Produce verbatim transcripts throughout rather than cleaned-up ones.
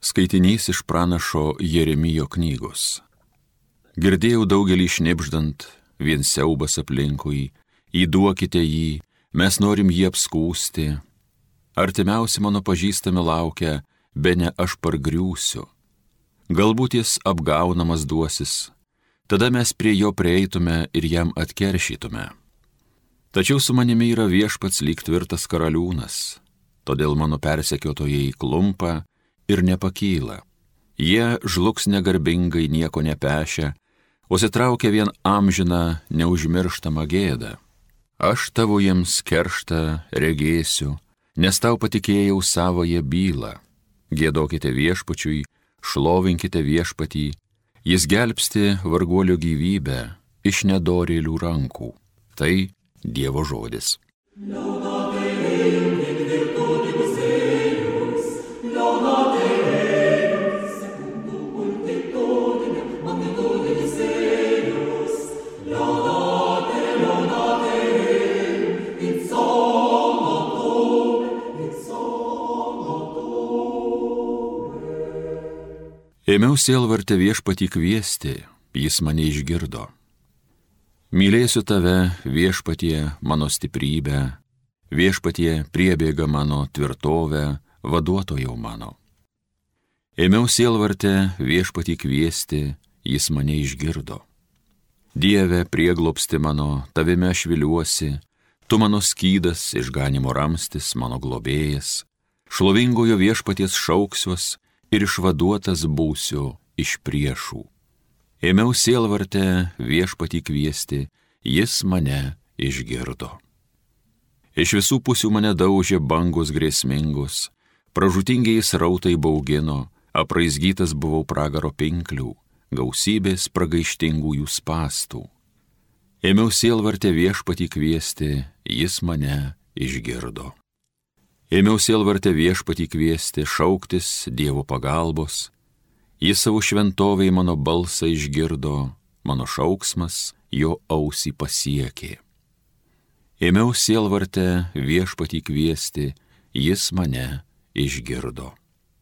Skaitinys iš pranašo Jeremijo knygos. Girdėjau daugelį šnibždant, vien siaubas aplinkui, įduokite jį, mes norim jį apskūsti. Artimiausi mano pažįstami laukia, bene aš pargriūsiu. Galbūt jis apgaunamas duosis, tada mes prie jo prieitume ir jam atkeršytume. Tačiau su manimi yra viešpats lyg tvirtas karaliūnas, todėl mano persekiotojai klumpa ir nepakyla. Jie žlugs negarbingai, nieko nepešia, o sitraukia vien amžiną, neužmirštamą gėdą. Aš tavo jiems kerštą regėsiu, nes tau patikėjau savoje bylą. Giedokite viešpačiui, šlovinkite viešpatį, jis gelbsti varguolio gyvybę iš nedorėlių rankų. Tai Dievo žodis. Ėmiau sielvartę viešpatį kviesti, jis mane išgirdo. Mylėsiu tave, viešpatie, mano stiprybę, viešpatie priebėga mano tvirtovę, vaduotojau mano. Ėmiau sielvartę viešpatį kviesti, jis mane išgirdo. Dieve, prieglobsti mano, tavime aš viliuosi, tu mano skydas, išganimo ramstis, mano globėjas, šlovingojo viešpaties šauksiuos, ir išvaduotas būsiu iš priešų. Ėmiau sielvartę viešpatį kviesti, jis mane išgirdo. Iš visų pusių mane daužė bangos grėsmingos, pražūtingiai srautai baugino, apraizgytas buvau pragaro pinklių, gausybės pragaištingųjų spąstų. Ėmiau sielvartę viešpatį kviesti, jis mane išgirdo. Ėmiau sielvartę viešpatį kviesti, šauktis Dievo pagalbos. Jis savo šventovėj mano balsą išgirdo, mano šauksmas jo ausį pasiekė. Ėmiau sielvartę viešpatį kviesti, jis mane išgirdo.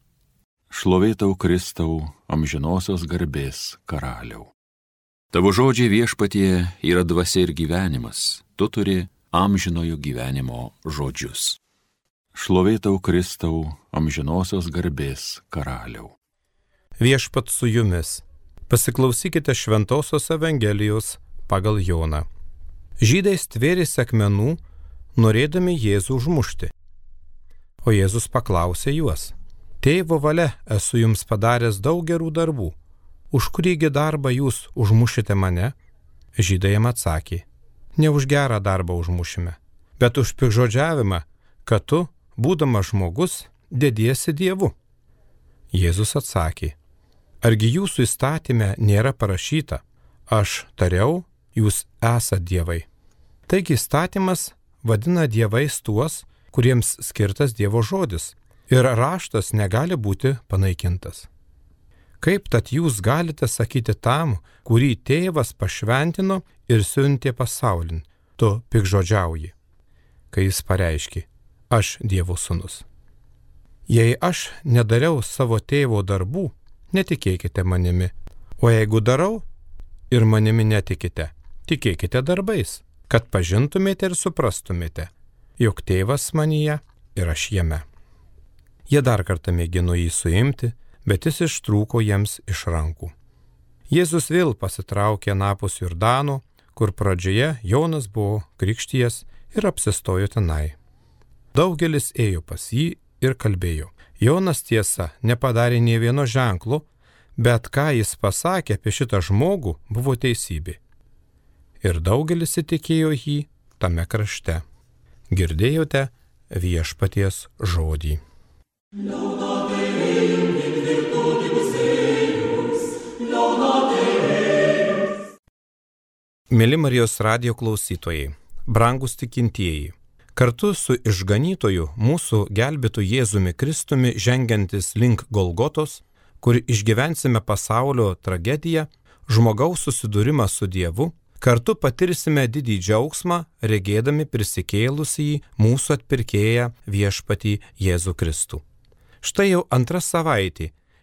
Šlovė tau, Kristau, amžinosios garbės karaliau. Tavo žodžiai viešpatie yra dvasia ir gyvenimas, tu turi amžinojo gyvenimo žodžius. Šlovė tau, Kristau, amžinosios garbės karaliau. Viešpat su jumis. Pasiklausykite Šventosios Evangelijos pagal Joną. Žydai stvėrėsi akmenų, norėdami Jėzų užmušti. O Jėzus paklausė juos: Tėvo valia esu jums padaręs daug gerų darbų. Už kurįgi darbą jūs užmušite mane? Žydai jam atsakė: Ne už gerą darbą užmušime, bet už piktžodžiavimą, kad tu, būdamas žmogus, dediesi Dievu. Jėzus atsakė: Argi jūsų įstatyme nėra parašyta, aš tariau, jūs esate dievai. Taigi įstatymas vadina dievais tuos, kuriems skirtas Dievo žodis, ir raštas negali būti panaikintas. Kaip tad jūs galite sakyti tam, kurį tėvas pašventino ir siuntė pasaulin, tu piktžodžiauji? Kai jis pareiškė: Aš Dievo sūnus. Jei aš nedariau savo tėvo darbų, netikėkite manimi, o jeigu darau ir manimi netikite, tikėkite darbais, kad pažintumėte ir suprastumėte, jog tėvas manyje ir aš jame. Jie dar kartą mėgino jį suimti, bet jis ištrūko jiems iš rankų. Jėzus vėl pasitraukė anapus Jordano, kur pradžioje Jonas buvo krikštijęs, ir apsistojo tenai. Daugelis ėjo pas jį ir kalbėjo: Jonas tiesa nepadarė nė vieno ženklo, bet ką jis pasakė apie šitą žmogų buvo teisybė. Ir daugelis įtikėjo jį tame krašte. Girdėjote viešpaties žodį. Mėly Marijos radijo klausytojai, brangūs tikintieji, kartu su išganytoju mūsų gelbėtoju Jėzumi Kristumi žengiantis link Golgotos, kur išgyvensime pasaulio tragediją, žmogaus susidūrimą su Dievu, kartu patirsime didį džiaugsmą, regėdami prisikėlusį mūsų atpirkėją viešpatį Jėzų Kristų. Štai jau antra savaitė,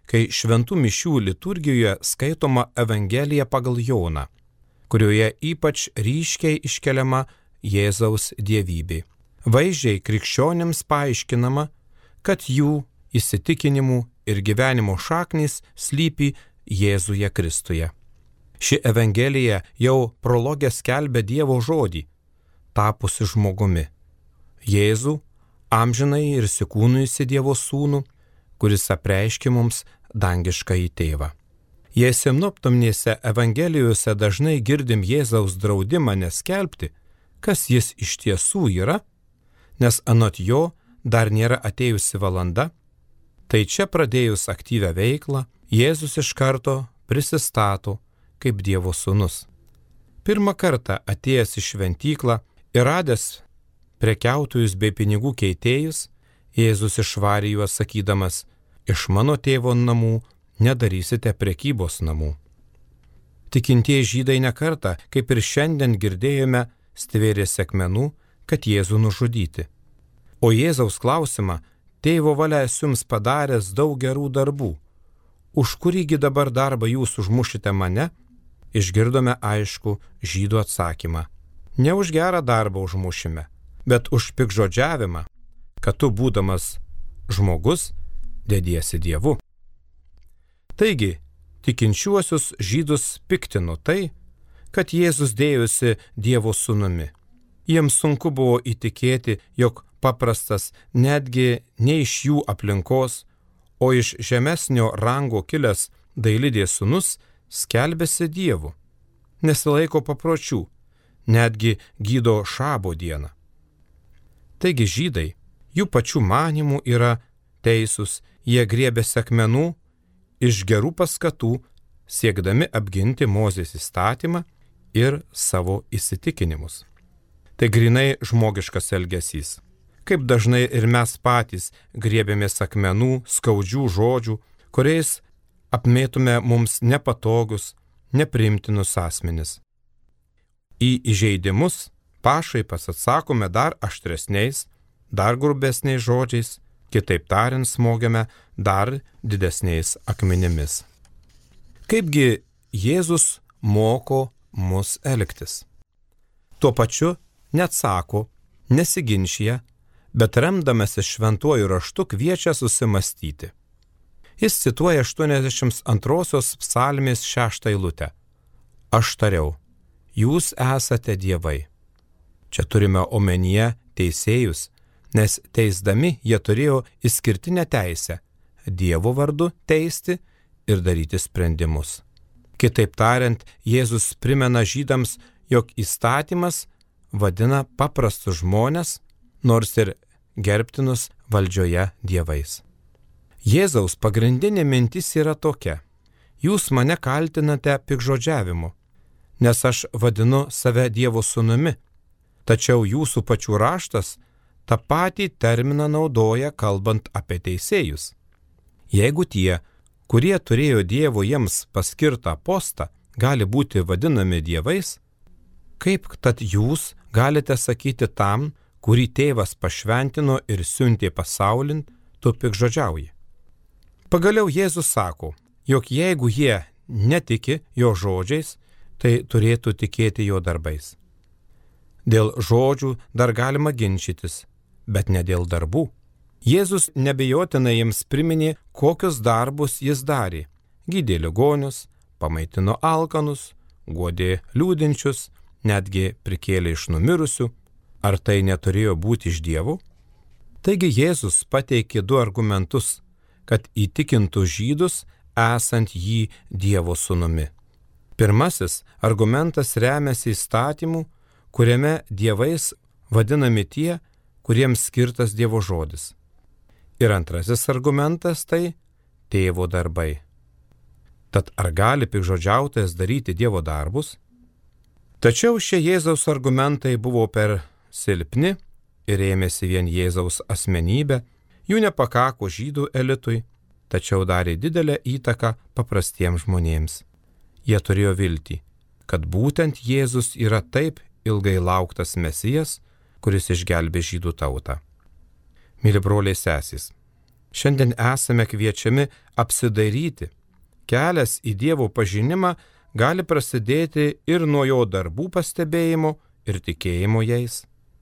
kai šventų mišių liturgijoje skaitoma Evangelija pagal Joną, kurioje ypač ryškiai iškeliama Jėzaus dievybė. Vaizdžiai krikščionims paaiškinama, kad jų įsitikinimų ir gyvenimo šaknys slypi Jėzuje Kristuje. Ši Evangelija jau prologė skelbia Dievo žodį, tapusi žmogumi. Jėzų, amžinai ir įsikūnijusį Dievo sūnų, kuris apreiškė mums dangiškąjį tėvą. Jei sinoptinėse Evangelijose dažnai girdim Jėzaus draudimą neskelbti, kas jis iš tiesų yra, nes anot jo dar nėra atėjusi valanda, tai čia pradėjus aktyvią veiklą, Jėzus iš karto prisistato kaip Dievo sūnus. Pirmą kartą atėjęs į šventyklą ir radęs prekiautojus bei pinigų keitėjus, Jėzus išvarė juos sakydamas, iš mano tėvo namų nedarysite prekybos namų. Tikintieji žydai nekartą, kaip ir šiandien girdėjome, stvėrėsi akmenų, kad Jėzų nužudyti. O Jėzaus klausimą, tėvo valia esu jums padaręs daug gerų darbų, už kurįgi dabar darbą jūs užmušite mane, išgirdome aišku žydų atsakymą. Ne už gerą darbą užmušime, bet už piktžodžiavimą, kad tu būdamas žmogus dediesi Dievu. Taigi, tikinčiuosius žydus piktino tai, kad Jėzus dėjosi Dievo sūnumi. Jiems sunku buvo įtikėti, jog paprastas netgi ne iš jų aplinkos, o iš žemesnio rango kilęs dailidės sūnus skelbėsi Dievu, nesilaiko papročių, netgi gydo šabo dieną. Taigi žydai, jų pačių manymų yra teisūs, jie griebėsi akmenų iš gerų paskatų, siekdami apginti Mozės įstatymą ir savo įsitikinimus. Tai grinai žmogiškas elgesys. Kaip dažnai ir mes patys griebėmės akmenų, skaudžių žodžių, kuriais apmėtume mums nepatogius, nepriimtinus asmenis. Į įžeidimus, pašaipas atsakome dar aštresniais, dar grubesniais žodžiais, kitaip tariant smogiame dar didesniais akmenimis. Kaipgi Jėzus moko mus elgtis? Tuo pačiu neatsako, nesiginčia, bet remdamasis šventuoju raštu kviečia susimastyti. Jis cituoja aštuoniasdešimt antrosios psalmės šeštą eilutę. Aš tariau, jūs esate dievai. Čia turime omenyje teisėjus, nes teisdami jie turėjo išskirtinę teisę Dievo vardu teisti ir daryti sprendimus. Kitaip tariant, Jėzus primena žydams, jog įstatymas vadina paprastus žmones, nors ir gerbtinus valdžioje dievais. Jėzaus pagrindinė mintis yra tokia. Jūs mane kaltinate piktžodžiavimu, nes aš vadinu save Dievo sūnumi, tačiau jūsų pačių raštas tą patį terminą naudoja kalbant apie teisėjus. Jeigu tie, kurie turėjo Dievo jiems paskirtą postą, gali būti vadinami dievais, kaip tad jūs galite sakyti tam, kurį tėvas pašventino ir siuntė pasaulin, tu piktžodžiauji? Pagaliau Jėzus sako, jog jeigu jie netiki jo žodžiais, tai turėtų tikėti jo darbais. Dėl žodžių dar galima ginčytis, bet ne dėl darbų. Jėzus nebejotinai jiems priminė, kokius darbus jis darė. Gydė ligonius, pamaitino alkanus, guodė liūdinčius, netgi prikėlė iš numirusių. Ar tai neturėjo būti iš Dievo? Taigi Jėzus pateikė du argumentus, kad įtikintų žydus esant jį Dievo sūnumi. Pirmasis argumentas remiasi įstatymu, kuriame dievais vadinami tie, kuriems skirtas Dievo žodis. Ir antrasis argumentas tai tėvo darbai. Tad ar gali piktžodžiautojas daryti Dievo darbus? Tačiau šie Jėzaus argumentai buvo per silpni ir ėmėsi vien Jėzaus asmenybę, jų nepakako žydų elitui, tačiau darė didelę įtaką paprastiems žmonėms. Jie turėjo viltį, kad būtent Jėzus yra taip ilgai lauktas Mesijas, kuris išgelbė žydų tautą. Myli broliai sesės, Šiandien esame kviečiami apsidairyti. Kelias į Dievo pažinimą gali prasidėti ir nuo jo darbų pastebėjimo ir tikėjimo jais.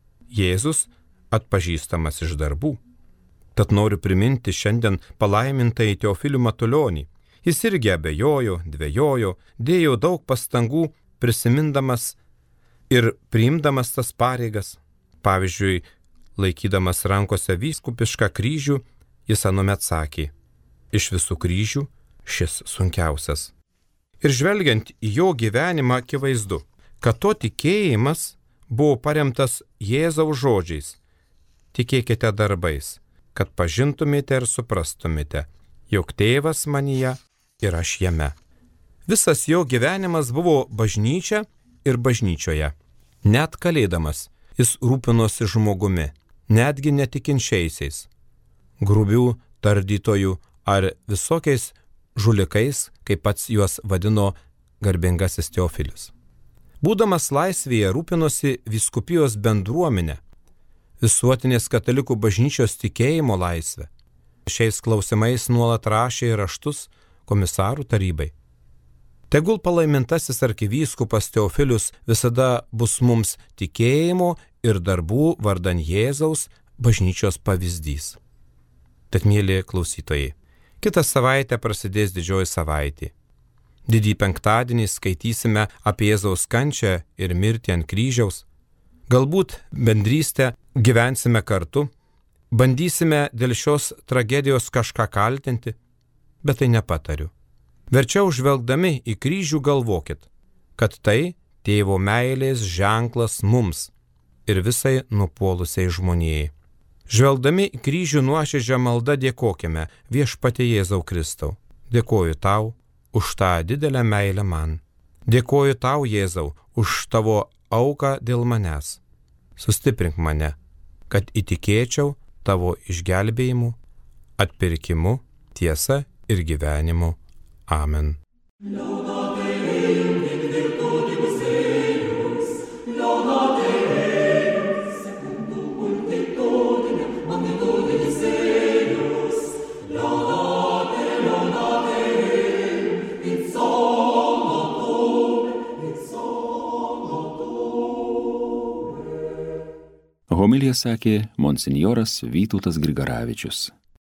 Jėzus atpažįstamas iš darbų. Tad noriu priminti šiandien palaimintai Teofilių Matulionį. Jis irgi abejojo, dvejojo, dėjo daug pastangų prisimindamas ir priimdamas tas pareigas. Pavyzdžiui, laikydamas rankose vyskupišką kryžių, jis anuomet sakė, iš visų kryžių šis sunkiausias. Ir žvelgiant į jo gyvenimą akivaizdu, kad to tikėjimas buvo paremtas Jėzaus žodžiais. Tikėkite darbais, kad pažintumėte ir suprastumėte, jog tėvas manyje ir aš jame. Visas jo gyvenimas buvo bažnyčia ir bažnyčioje. Net kalėdamas jis rūpinosi žmogumi, netgi netikinčiaisiais, grubių tardytojų ar visokiais žulikais, kaip pats juos vadino garbingasis Teofilis. Būdamas laisvėje rūpinosi vyskupijos bendruomenę, visuotinės katalikų bažnyčios tikėjimo laisvę. Šiais klausimais nuolat rašė raštus komisarų tarybai. Tegul palaimintasis arkivyskupas Teofilius visada bus mums tikėjimo ir darbų vardan Jėzaus bažnyčios pavyzdys. Tad, mėly klausytojai, kitą savaitę prasidės didžioji savaitė. Didįjį penktadienį skaitysime apie Jėzaus kančią ir mirtį ant kryžiaus. Galbūt bendrystę gyvensime kartu, bandysime dėl šios tragedijos kažką kaltinti, bet tai nepatariu. Verčiau žvelgdami į kryžių galvokit, kad tai tėvo meilės ženklas mums ir visai nupuolusiai žmonijai. Žvelgdami į kryžių nuoširdžią maldą dėkokime Viešpatie Jėzau Kristau. Dėkoju tau už tą didelę meilę man. Dėkoju tau, Jėzau, už tavo auką dėl manęs. Sustiprink mane, kad įtikėčiau tavo išgelbėjimu, atpirkimu, tiesa ir gyvenimu. Amen. Homiliją sakė monsinjoras Vytautas Grigaravičius.